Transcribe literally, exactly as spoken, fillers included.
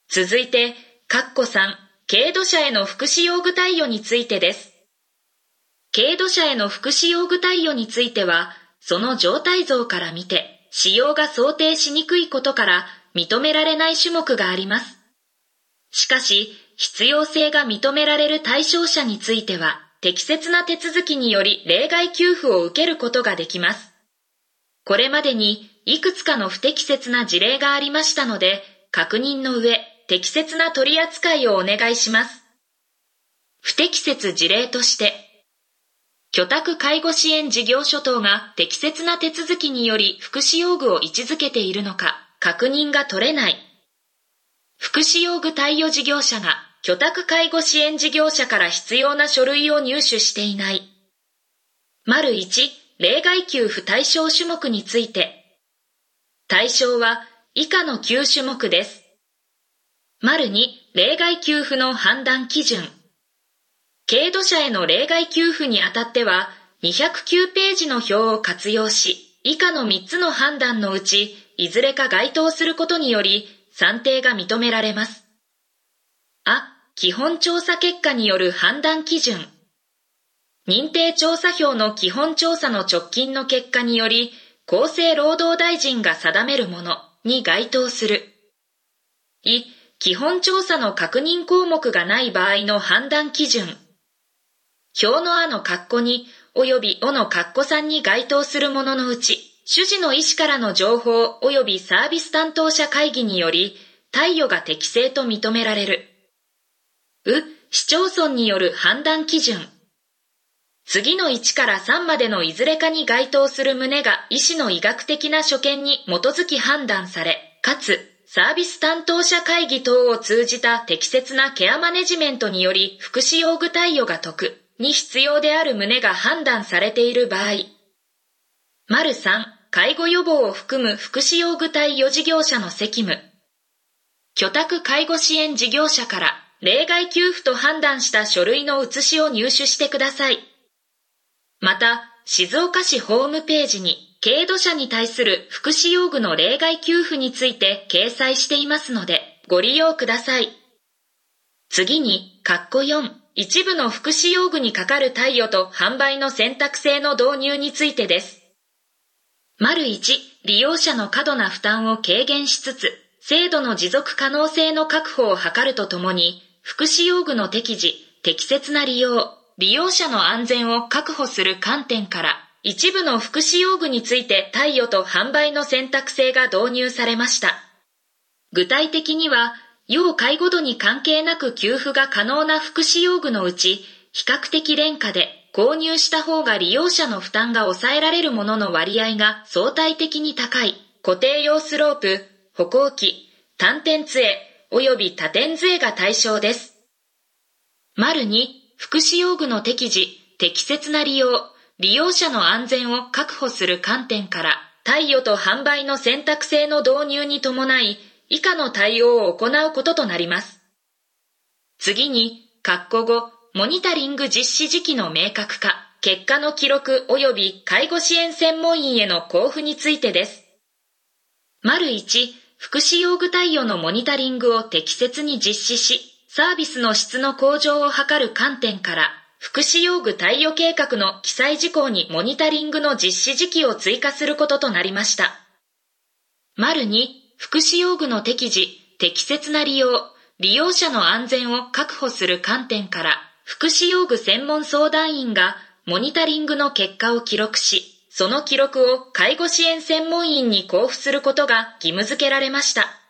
続いて、カッコさん、軽度者への福祉用具貸与についてです。軽度者への福祉用具貸与については、その状態像から見て、使用が想定しにくいことから認められない種目があります。しかし、必要性が認められる対象者については、適切な手続きにより例外給付を受けることができます。これまでにいくつかの不適切な事例がありましたので、確認の上、適切な取り扱いをお願いします。不適切事例として、居宅介護支援事業所等が適切な手続きにより福祉用具を位置づけているのか、確認が取れない。福祉用具貸与事業者が居宅介護支援事業者から必要な書類を入手していない。丸いち、例外給付対象種目について。対象は以下のきゅう種目です。丸に、例外給付の判断基準。軽度者への例外給付にあたっては、にひゃくきゅうページの表を活用し、以下のみっつの判断のうち、いずれか該当することにより、算定が認められます。あ、基本調査結果による判断基準。認定調査票の基本調査の直近の結果により、厚生労働大臣が定めるものに該当する。い、基本調査の確認項目がない場合の判断基準。表のあの括弧に及びおの括弧さんに該当するもののうち、主事の医師からの情報及びサービス担当者会議により、貸与が適正と認められる。う、市町村による判断基準。次のいちからさんまでのいずれかに該当する旨が医師の医学的な所見に基づき判断され、かつ、サービス担当者会議等を通じた適切なケアマネジメントにより福祉用具貸与が得に必要である旨が判断されている場合。丸さん、介護予防を含む福祉用具貸与事業者の責務。居宅介護支援事業者から例外給付と判断した書類の写しを入手してください。また、静岡市ホームページに軽度者に対する福祉用具の例外給付について掲載していますので、ご利用ください。次に、括弧よん、一部の福祉用具にかかる貸与と販売の選択制の導入についてです。丸いち、利用者の過度な負担を軽減しつつ、制度の持続可能性の確保を図るとともに、福祉用具の適時、適切な利用、利用者の安全を確保する観点から、一部の福祉用具について貸与と販売の選択制が導入されました。具体的には、要介護度に関係なく給付が可能な福祉用具のうち、比較的廉価で購入した方が利用者の負担が抑えられるものの割合が相対的に高い、固定用スロープ、歩行器、単点杖及び多点杖が対象です。丸に、福祉用具の適時、適切な利用、利用者の安全を確保する観点から、貸与と販売の選択制の導入に伴い、以下の対応を行うこととなります。次に、括弧ご、モニタリング実施時期の明確化、結果の記録及び介護支援専門員への交付についてです。丸いち、福祉用具貸与のモニタリングを適切に実施し、サービスの質の向上を図る観点から、福祉用具貸与計画の記載事項にモニタリングの実施時期を追加することとなりました。丸に、福祉用具の適時、適切な利用、利用者の安全を確保する観点から、福祉用具専門相談員がモニタリングの結果を記録し、その記録を介護支援専門員に交付することが義務付けられました。